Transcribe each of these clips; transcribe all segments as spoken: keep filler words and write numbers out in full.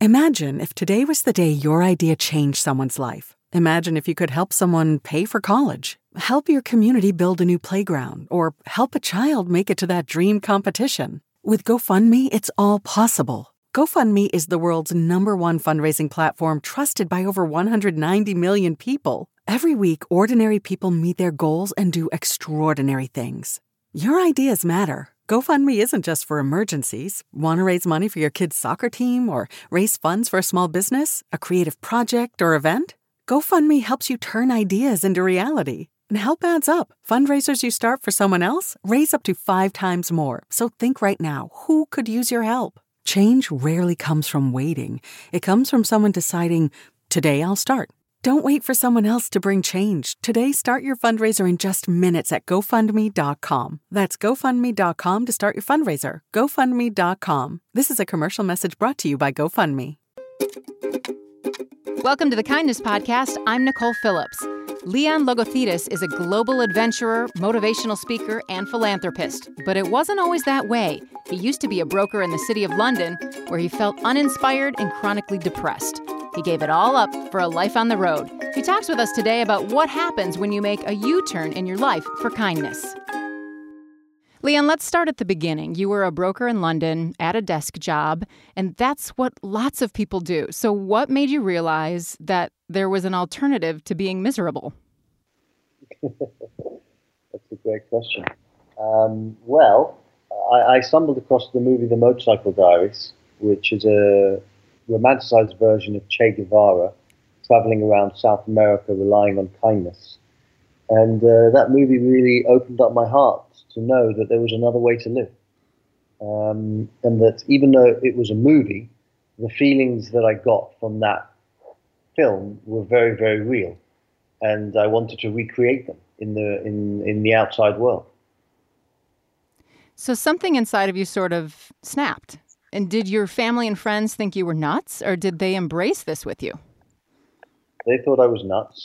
Imagine if today was the day your idea changed someone's life. Imagine if you could help someone pay for college, help your community build a new playground, or help a child make it to that dream competition. With GoFundMe, it's all possible. GoFundMe is the world's number one fundraising platform trusted by over one hundred ninety million people. Every week, ordinary people meet their goals and do extraordinary things. Your ideas matter. GoFundMe isn't just for emergencies. Want to raise money for your kid's soccer team or raise funds for a small business, a creative project, or event? GoFundMe helps you turn ideas into reality. And help adds up. Fundraisers you start for someone else raise up to five times more. So think right now, who could use your help? Change rarely comes from waiting. It comes from someone deciding, today I'll start. Don't wait for someone else to bring change. Today, start your fundraiser in just minutes at GoFundMe dot com. That's GoFundMe dot com to start your fundraiser. GoFundMe dot com. This is a commercial message brought to you by GoFundMe. Welcome to the Kindness Podcast. I'm Nicole Phillips. Leon Logothetis is a global adventurer, motivational speaker, and philanthropist. But it wasn't always that way. He used to be a broker in the city of London, where he felt uninspired and chronically depressed. He gave it all up for a life on the road. He talks with us today about what happens when you make a U-turn in your life for kindness. Leon, let's start at the beginning. You were a broker in London at a desk job, and that's what lots of people do. So what made you realize that there was an alternative to being miserable? That's a great question. Um, well, I, I stumbled across the movie The Motorcycle Diaries, which is a romanticized version of Che Guevara traveling around South America relying on kindness. And uh, that movie really opened up my heart to know that there was another way to live. Um, and that even though it was a movie, the feelings that I got from that film were very, very real. And I wanted to recreate them in the in, in the outside world. So something inside of you sort of snapped. And did your family and friends think you were nuts, or did they embrace this with you? They thought I was nuts.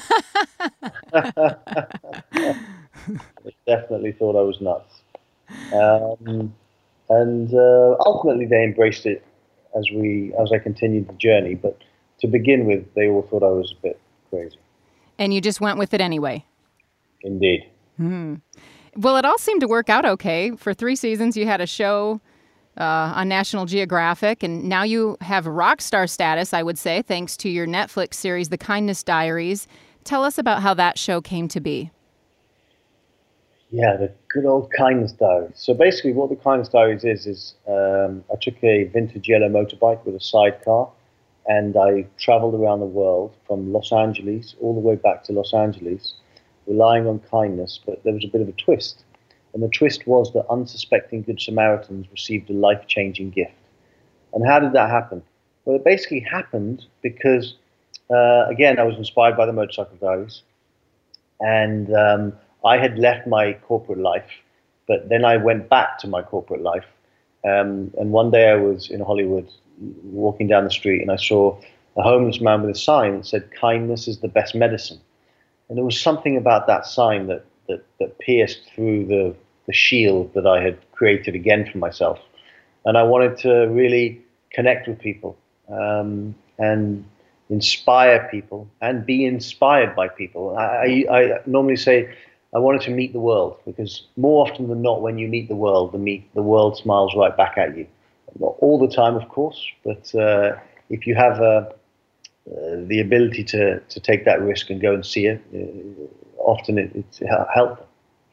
They definitely thought I was nuts. Um, and uh, ultimately they embraced it as we as I continued the journey. But to begin with, they all thought I was a bit crazy. And you just went with it anyway? Indeed. Hmm. Well, it all seemed to work out okay. For three seasons, you had a show Uh, on National Geographic, and now you have rock star status, I would say, thanks to your Netflix series, The Kindness Diaries. Tell us about how that show came to be. Yeah, the good old Kindness Diaries. So basically what The Kindness Diaries is, is um, I took a vintage yellow motorbike with a sidecar, and I traveled around the world from Los Angeles all the way back to Los Angeles, relying on kindness, but there was a bit of a twist. And the twist was that unsuspecting Good Samaritans received a life-changing gift. And how did that happen? Well, it basically happened because, uh, again, I was inspired by the Motorcycle Diaries. And um, I had left my corporate life, but then I went back to my corporate life. Um, and one day I was in Hollywood walking down the street, and I saw a homeless man with a sign that said, "Kindness is the best medicine." And there was something about that sign that that, that pierced through the the shield that I had created again for myself. And I wanted to really connect with people um, and inspire people and be inspired by people. I, I, I normally say I wanted to meet the world, because more often than not, when you meet the world, the, meet, the world smiles right back at you. Not all the time, of course, but uh, if you have uh, uh, the ability to, to take that risk and go and see it, uh, often it, it's helpful.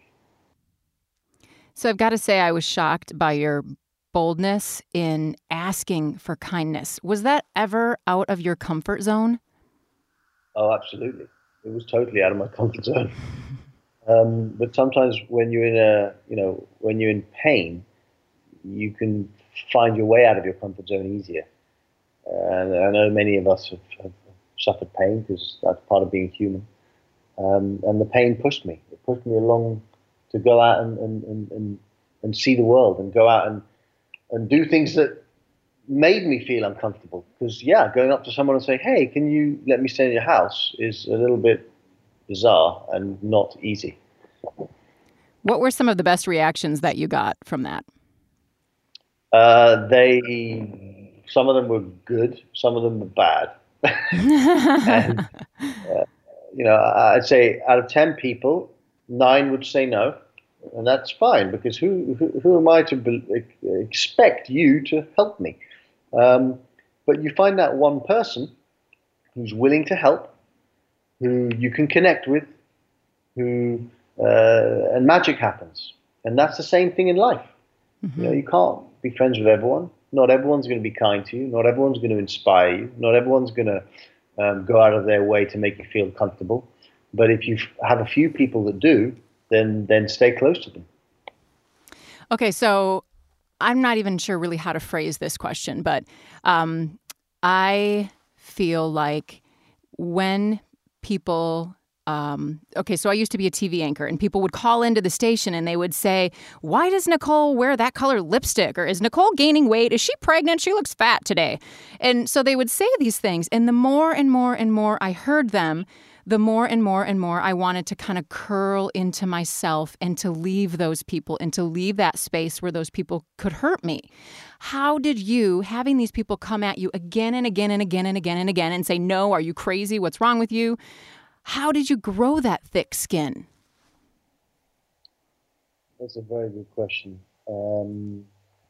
So I've got to say I was shocked by your boldness in asking for kindness. Was that ever out of your comfort zone? Oh, absolutely. It was totally out of my comfort zone. Um, but sometimes when you're in a, you know, when you're in pain, you can find your way out of your comfort zone easier. And I know many of us have, have suffered pain, because that's part of being human. Um, and the pain pushed me. It pushed me along to go out and, and, and, and, and see the world, and go out and, and do things that made me feel uncomfortable. Because, yeah, going up to someone and saying, "Hey, can you let me stay in your house?" is a little bit bizarre and not easy. What were some of the best reactions that you got from that? Uh, they Some of them were good. Some of them were bad. and, uh, you know, I'd say out of ten people, nine would say no. And that's fine, because who, who, who am I to be, expect you to help me? Um, but you find that one person who's willing to help, who you can connect with, who uh, and magic happens. And that's the same thing in life. Mm-hmm. You know, you can't be friends with everyone. Not everyone's going to be kind to you. Not everyone's going to inspire you. Not everyone's going to um, go out of their way to make you feel comfortable. But if you have a few people that do, then then stay close to them. Okay, so I'm not even sure really how to phrase this question, but um, I feel like when people... Um, okay, so I used to be a T V anchor, and people would call into the station and they would say, why does Nicole wear that color lipstick? Or is Nicole gaining weight? Is she pregnant? She looks fat today. And so they would say these things. And the more and more and more I heard them, the more and more and more I wanted to kind of curl into myself and to leave those people and to leave that space where those people could hurt me. How did you, having these people come at you again and again and again and again and again and say, no, are you crazy? What's wrong with you? How did you grow that thick skin? That's a very good question. Um,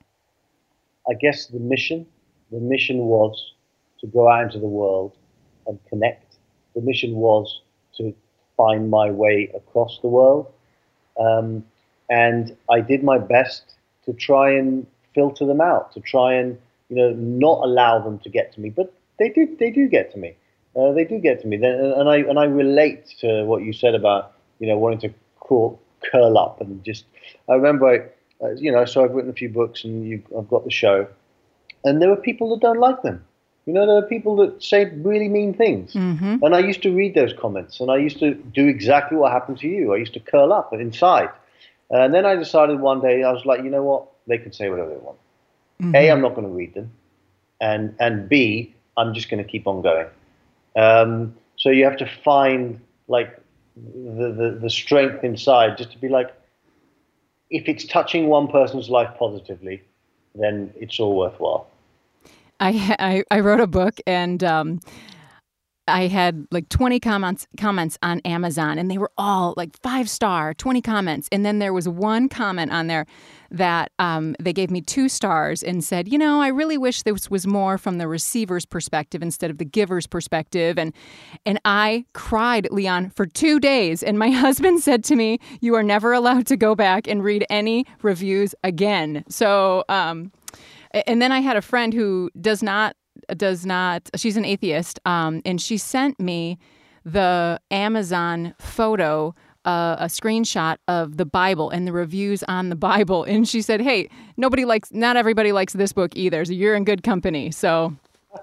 I guess the mission, the mission was to go out into the world and connect. The mission was to find my way across the world. Um, and I did my best to try and filter them out, to try and, you know, not allow them to get to me. But they do, they do get to me. Uh, they do get to me, then, and I and I relate to what you said about, you know, wanting to curl, curl up and just. I remember, I, uh, you know, so I've written a few books, and you, I've got the show, and there were people that don't like them. You know, there are people that say really mean things, mm-hmm. and I used to read those comments, and I used to do exactly what happened to you. I used to curl up inside, and then I decided one day I was like, you know what, they can say whatever they want. Mm-hmm. A, I'm not going to read them, and and B, I'm just going to keep on going. Um, so you have to find like the, the, the strength inside just to be like, if it's touching one person's life positively, then it's all worthwhile. I I, I wrote a book, and um, I had like twenty comments comments on Amazon, and they were all like five star, twenty comments. And then there was one comment on there that um, they gave me two stars and said, you know, I really wish this was more from the receiver's perspective instead of the giver's perspective. And and I cried, Leon, for two days. And my husband said to me, you are never allowed to go back and read any reviews again. So, um, and then I had a friend who does not, does not, she's an atheist, um, and she sent me the Amazon photo, uh, a screenshot of the Bible and the reviews on the Bible. And she said, hey, nobody likes, not everybody likes this book either, so you're in good company. So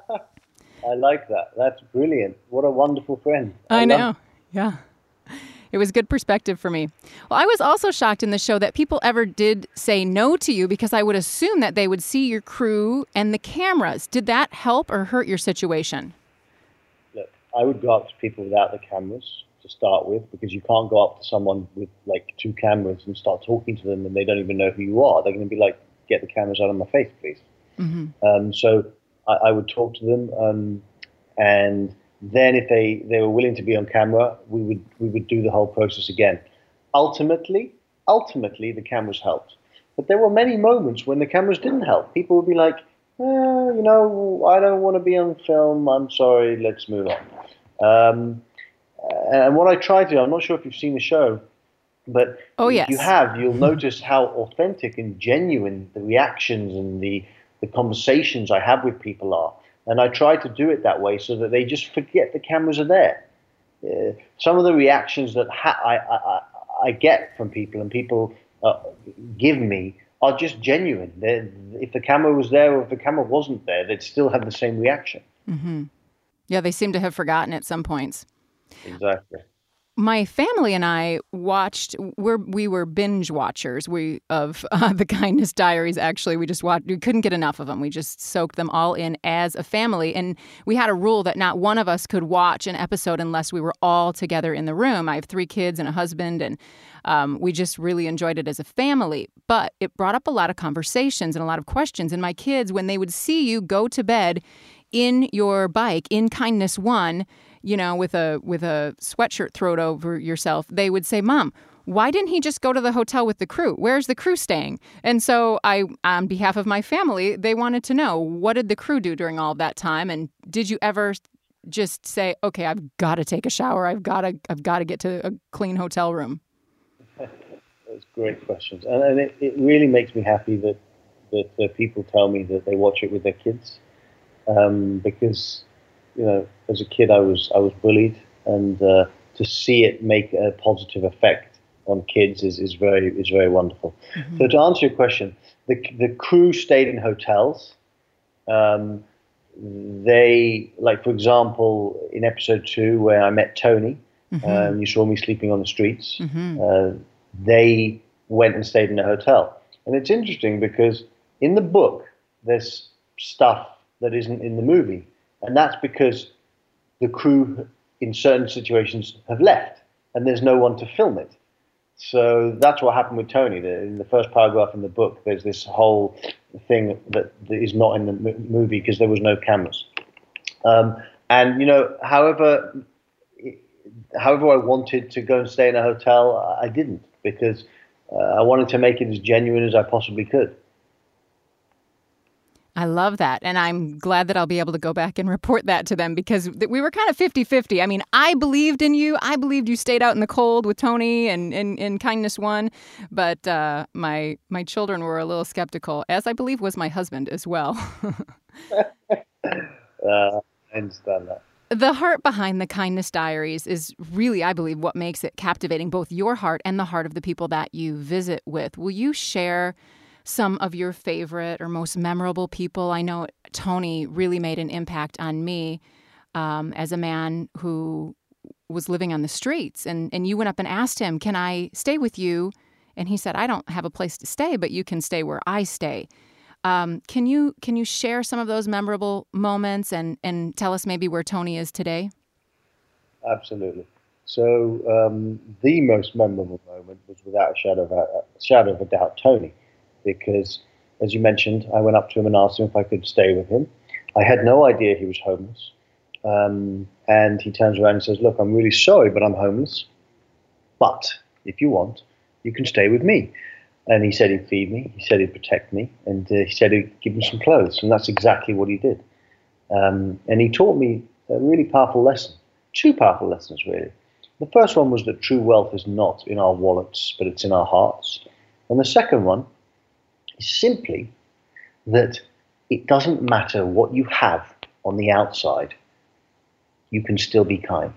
I like that. That's brilliant. What a wonderful friend. I, I know. Yeah. It was good perspective for me. Well, I was also shocked in the show that people ever did say no to you, because I would assume that they would see your crew and the cameras. Did that help or hurt your situation? Look, I would go up to people without the cameras to start with, because you can't go up to someone with like two cameras and start talking to them and they don't even know who you are. They're going to be like, get the cameras out of my face, please. Mm-hmm. Um, so I, I would talk to them, um, and then if they, they were willing to be on camera, we would we would do the whole process again. Ultimately, ultimately the cameras helped. But there were many moments when the cameras didn't help. People would be like, eh, you know, I don't want to be on film. I'm sorry, let's move on. Um, and what I try to do, I'm not sure if you've seen the show, but oh, if yes. you have, you'll notice how authentic and genuine the reactions and the, the conversations I have with people are. And I try to do it that way so that they just forget the cameras are there. Uh, some of the reactions that ha- I, I, I get from people and people uh, give me are just genuine. They're, if the camera was there or if the camera wasn't there, they'd still have the same reaction. Mm-hmm. Yeah, they seem to have forgotten at some points. Exactly. my family and I watched, we're, we were binge watchers we of uh, The Kindness Diaries, actually. We just watched, we couldn't get enough of them. We just soaked them all in as a family. And we had a rule that not one of us could watch an episode unless we were all together in the room. I have three kids and a husband, and um, we just really enjoyed it as a family. But it brought up a lot of conversations and a lot of questions. And my kids, when they would see you go to bed in your bike, in Kindness One, you know, with a with a sweatshirt thrown over yourself, they would say, "Mom, why didn't he just go to the hotel with the crew? Where's the crew staying?" And so I, on behalf of my family, they wanted to know, what did the crew do during all of that time? And did you ever just say, okay, I've got to take a shower. I've got to I've got to get to a clean hotel room? Those great questions. And, and it, it really makes me happy that, that uh, people tell me that they watch it with their kids. Um, because, you know, as a kid, I was I was bullied, and uh, to see it make a positive effect on kids is, is very is very wonderful. Mm-hmm. So to answer your question, the the crew stayed in hotels. Um, they, like for example, in episode two where I met Tony, mm-hmm. um, you saw me sleeping on the streets. Mm-hmm. Uh, they went and stayed in a hotel, and it's interesting because in the book there's stuff that isn't in the movie. And that's because the crew in certain situations have left and there's no one to film it. So that's what happened with Tony. In the first paragraph in the book, there's this whole thing that, that is not in the movie because there was no cameras. Um, and, you know, however, however I wanted to go and stay in a hotel, I didn't, because uh, I wanted to make it as genuine as I possibly could. I love that. And I'm glad that I'll be able to go back and report that to them, because we were kind of fifty-fifty. I mean, I believed in you. I believed you stayed out in the cold with Tony and in Kindness One. But uh, my my children were a little skeptical, as I believe was my husband as well. uh, I understand that. The heart behind the Kindness Diaries is really, I believe, what makes it captivating, both your heart and the heart of the people that you visit with. Will you share some of your favorite or most memorable people? I know Tony really made an impact on me um, as a man who was living on the streets. And, and you went up and asked him, can I stay with you? And he said, I don't have a place to stay, but you can stay where I stay. Um, can you can you share some of those memorable moments and, and tell us maybe where Tony is today? Absolutely. So um, the most memorable moment was, without a shadow of a, a shadow of a doubt, Tony. Because, as you mentioned, I went up to him and asked him if I could stay with him. I had no idea he was homeless. Um, and he turns around and says, look, I'm really sorry, but I'm homeless. But if you want, you can stay with me. And he said he'd feed me. He said he'd protect me. And uh, he said he'd give me some clothes. And that's exactly what he did. Um, and he taught me a really powerful lesson. Two powerful lessons, really. The first one was that true wealth is not in our wallets, but it's in our hearts. And the second one is simply that it doesn't matter what you have on the outside, you can still be kind.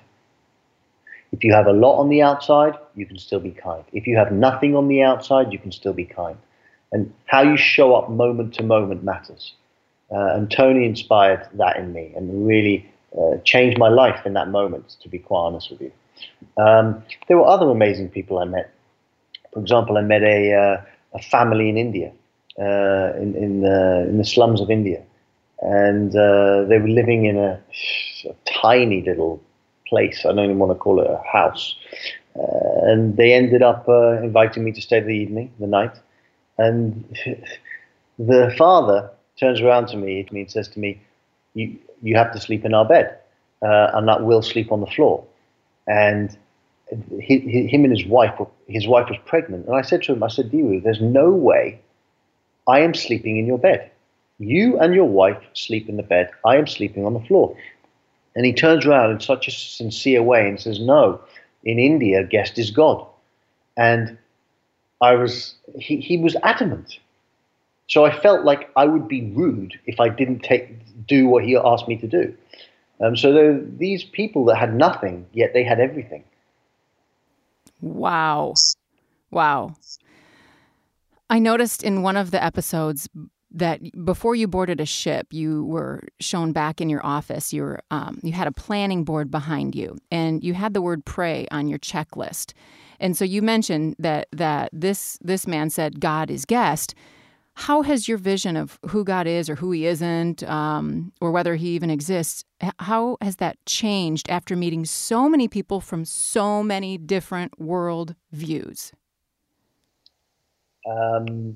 If you have a lot on the outside, you can still be kind. If you have nothing on the outside, you can still be kind. And how you show up moment to moment matters. Uh, and Tony inspired that in me and really uh, changed my life in that moment, to be quite honest with you. Um, there were other amazing people I met. For example, I met a, uh, a family in India. Uh, in in the in the slums of India, and uh, they were living in a, a tiny little place. I don't even want to call it a house. Uh, and they ended up uh, inviting me to stay the evening, the night. And the father turns around to me and says to me, "You you have to sleep in our bed, uh, and that will sleep on the floor." And he, he, him and his wife, his wife was pregnant. And I said to him, I said, Diwu, there's no way I am sleeping in your bed. You and your wife sleep in the bed. I am sleeping on the floor. And he turns around in such a sincere way and says, no, in India, guest is God. And I was, he, he was adamant. So I felt like I would be rude if I didn't take, do what he asked me to do. Um, so there were these people that had nothing, yet they had everything. Wow. Wow. I noticed in one of the episodes, that before you boarded a ship, you were shown back in your office. You were um, you had a planning board behind you, and you had the word pray on your checklist. And so you mentioned that that this this man said God is guest. How has your vision of who God is or who he isn't, um, or whether he even exists, how has that changed after meeting so many people from so many different world views? Um,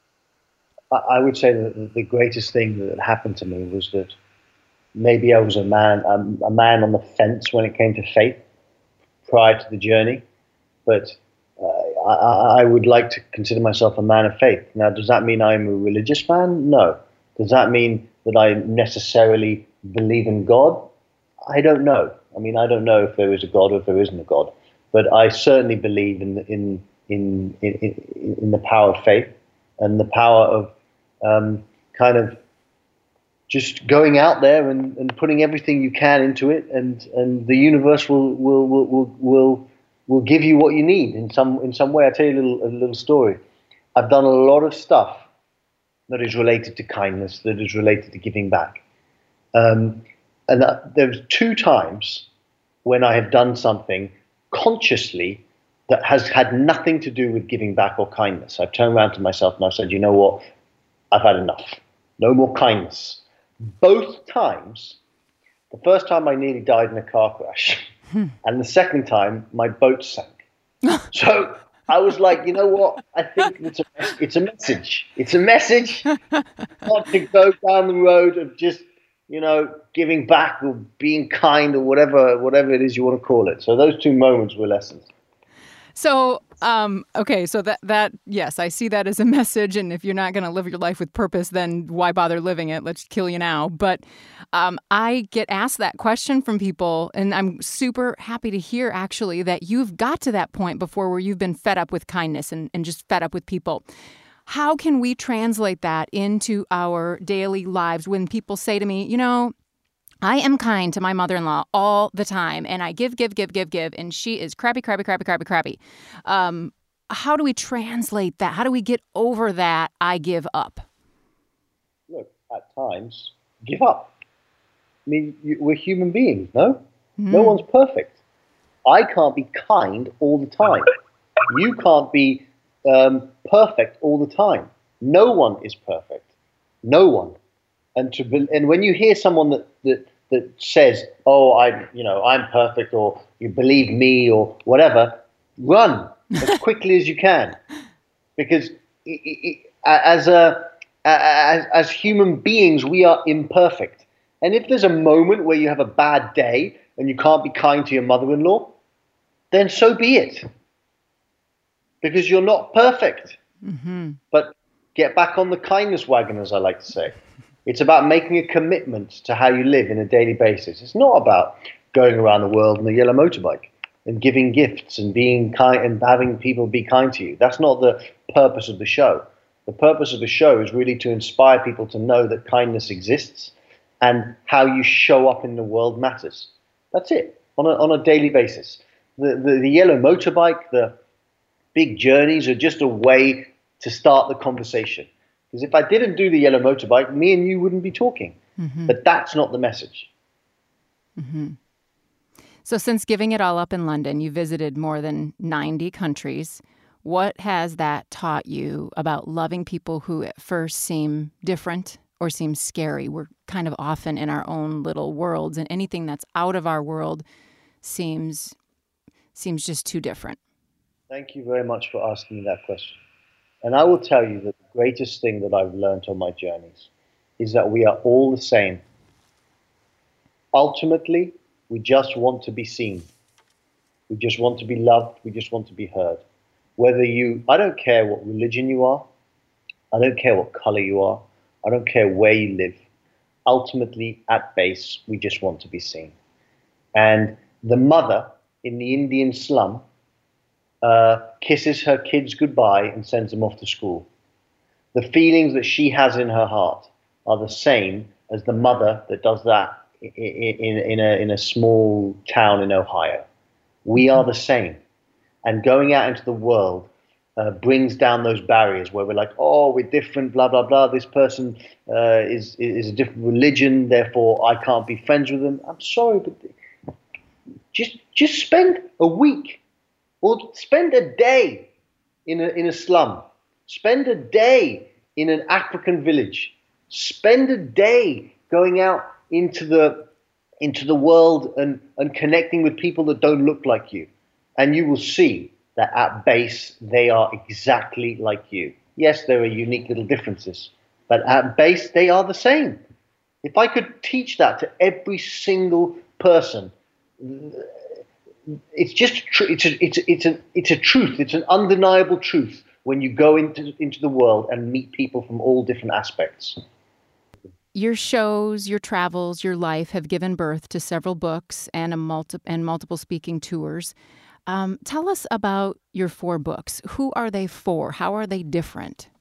I, I would say that the greatest thing that happened to me was that maybe I was a man, um, a man on the fence when it came to faith prior to the journey, but uh, I, I would like to consider myself a man of faith. Now, does that mean I'm a religious man? No. Does that mean that I necessarily believe in God? I don't know. I mean, I don't know if there is a God or if there isn't a God, but I certainly believe in in in in, in, in the power of faith and the power of um, kind of just going out there and, and putting everything you can into it, and, and the universe will will will will will will give you what you need in some in some way. I'll tell you a little a little story. I've done a lot of stuff that is related to kindness, that is related to giving back. Um, and that, there's two times when I have done something consciously that has had nothing to do with giving back or kindness. I've turned around to myself and I've said, you know what? I've had enough. No more kindness. Both times, the first time I nearly died in a car crash, and the second time my boat sank. So I was like, you know what? I think it's a, it's a message. It's a message not to go down the road of just, you know, giving back or being kind or whatever, whatever it is you want to call it. So those two moments were lessons. So, um, okay, so that, that, yes, I see that as a message. And if you're not going to live your life with purpose, then why bother living it? Let's kill you now. But um, I get asked that question from people, and I'm super happy to hear, actually, that you've got to that point before where you've been fed up with kindness and, and just fed up with people. How can we translate that into our daily lives when people say to me, you know, I am kind to my mother-in-law all the time, and I give, give, give, give, give, and she is crabby, crabby, crabby, crabby, crabby. Um, how do we translate that? How do we get over that I give up? Look, at times, give up. I mean, you, we're human beings, no? Mm-hmm. No one's perfect. I can't be kind all the time. You can't be um, perfect all the time. No one is perfect. No one. And to be, and when you hear someone that, that that says, "Oh, I'm you know I'm perfect," or "You believe me," or whatever, run as quickly as you can, because it, it, as a as, as human beings we are imperfect. And if there's a moment where you have a bad day and you can't be kind to your mother-in-law, then so be it, because you're not perfect. Mm-hmm. But get back on the kindness wagon, as I like to say. It's about making a commitment to how you live in a daily basis. It's not about going around the world in a yellow motorbike and giving gifts and being kind and having people be kind to you. That's not the purpose of the show. The purpose of the show is really to inspire people to know that kindness exists and how you show up in the world matters. That's it, on a, on a daily basis. The, the, the yellow motorbike, the big journeys are just a way to start the conversation. Because if I didn't do the yellow motorbike, me and you wouldn't be talking. Mm-hmm. But that's not the message. Mm-hmm. So since giving it all up in London, you visited more than ninety countries. What has that taught you about loving people who at first seem different or seem scary? We're kind of often in our own little worlds, and anything that's out of our world seems seems just too different. Thank you very much for asking me that question. And I will tell you that the greatest thing that I've learned on my journeys is that we are all the same. Ultimately, we just want to be seen. We just want to be loved. We just want to be heard. Whether you, I don't care what religion you are. I don't care what color you are. I don't care where you live. Ultimately, at base, we just want to be seen. And the mother in the Indian slum Uh, kisses her kids goodbye and sends them off to school. The feelings that she has in her heart are the same as the mother that does that in, in, in, a, in a small town in Ohio. We are the same. And going out into the world, uh, brings down those barriers where we're like, oh, we're different, blah, blah, blah. This person uh, is, is a different religion, therefore I can't be friends with them. I'm sorry, but just, just spend a week or spend a day in a, in a slum. Spend a day in an African village. Spend a day going out into the into the world and, and connecting with people that don't look like you. And you will see that at base, they are exactly like you. Yes, there are unique little differences, but at base, they are the same. If I could teach that to every single person, it's just tr- it's a, it's a, it's a, it's a truth. It's an undeniable truth when you go into into the world and meet people from all different aspects. Your shows, your travels, your life have given birth to several books and a multi- and multiple speaking tours. Um, tell us about your four books. Who are they for? How are they different?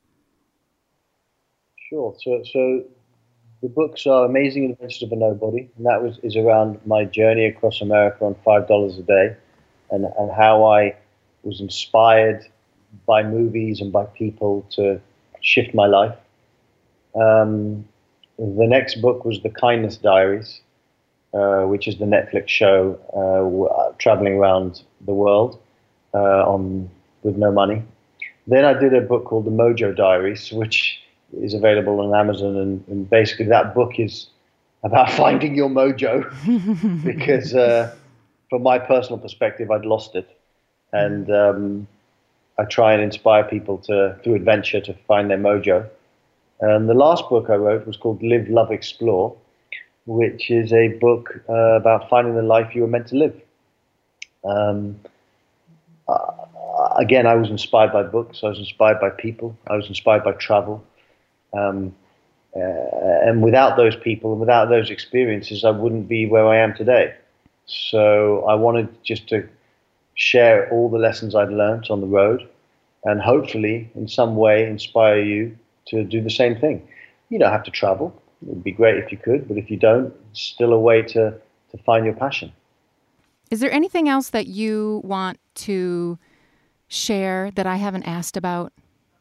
Sure. So, so the books are Amazing Adventures of a Nobody, and that was is around my journey across America on five dollars a day, and and how I was inspired by movies and by people to shift my life. Um, The next book was The Kindness Diaries, uh, which is the Netflix show uh, w- traveling around the world uh, on with no money. Then I did a book called The Mojo Diaries, which is available on Amazon, and, and basically that book is about finding your mojo because uh, from my personal perspective, I'd lost it. And um, I try and inspire people to through adventure to find their mojo. And the last book I wrote was called Live, Love, Explore, which is a book uh, about finding the life you were meant to live. Um, uh, again, I was inspired by books. I was inspired by people. I was inspired by travel. Um, uh, and without those people and without those experiences, I wouldn't be where I am today. So I wanted just to share all the lessons I'd learned on the road and hopefully in some way inspire you to do the same thing. You don't have to travel. It would be great if you could, but if you don't, it's still a way to, to find your passion. Is there anything else that you want to share that I haven't asked about?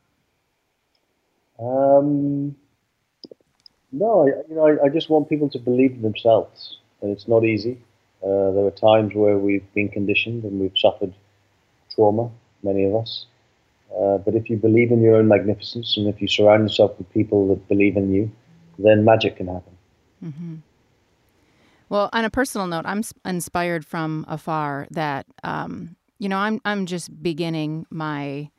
Um, no, I, you know, I, I just want people to believe in themselves, and it's not easy. Uh, there are times where we've been conditioned and we've suffered trauma, many of us. Uh, but if you believe in your own magnificence and if you surround yourself with people that believe in you, then magic can happen. Mm-hmm. Well, on a personal note, I'm inspired from afar that, um, you know, I'm I'm just beginning my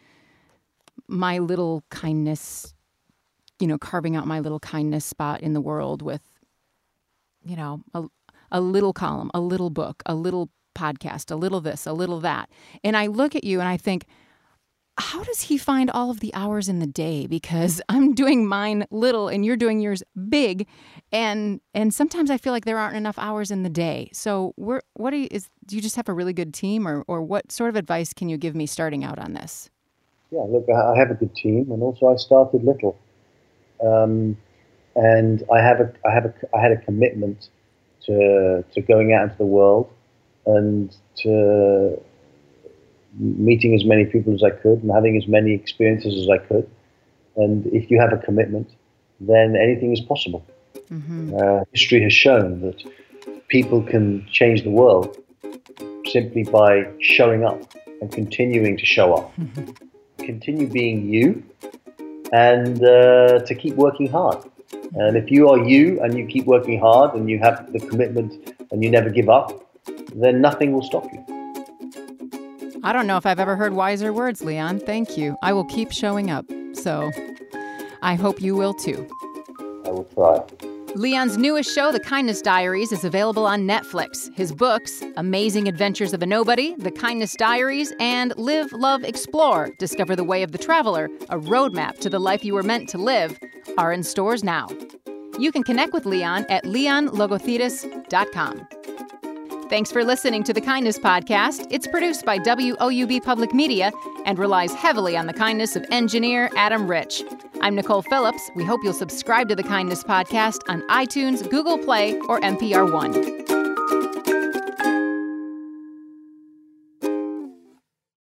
my little kindness, you know, carving out my little kindness spot in the world with, you know, a, a little column, a little book, a little podcast, a little this, a little that. And I look at you and I think, how does he find all of the hours in the day? Because I'm doing mine little and you're doing yours big. And and sometimes I feel like there aren't enough hours in the day. So we're, what do you, is, do you just have a really good team or, or what sort of advice can you give me starting out on this? Yeah, look, I have a good team and also I started little. Um, and I have a, I have a, I had a commitment to, to going out into the world and to meeting as many people as I could and having as many experiences as I could. And if you have a commitment, then anything is possible. Mm-hmm. Uh, history has shown that people can change the world simply by showing up and continuing to show up. Mm-hmm. Continue being you and uh, to keep working hard. And if you are you and you keep working hard and you have the commitment and you never give up, then nothing will stop you. I don't know if I've ever heard wiser words, Leon. Thank you. I will keep showing up. So I hope you will too. I will try. Leon's newest show, The Kindness Diaries, is available on Netflix. His books, Amazing Adventures of a Nobody, The Kindness Diaries, and Live, Love, Explore, Discover the Way of the Traveler, a roadmap to the life you were meant to live, are in stores now. You can connect with Leon at leon logothetis dot com. Thanks for listening to The Kindness Podcast. It's produced by W O U B Public Media and relies heavily on the kindness of engineer Adam Rich. I'm Nicole Phillips. We hope you'll subscribe to The Kindness Podcast on iTunes, Google Play, or N P R One.